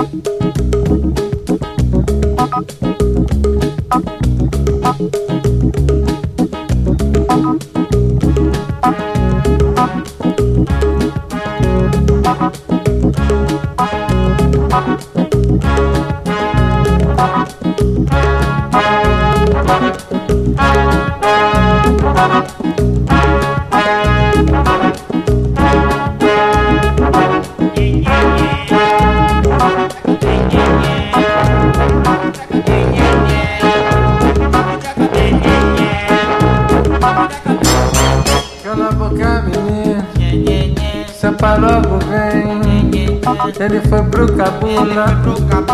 Cala a boca, menino, seu logo vem. Ele foi pro cabula.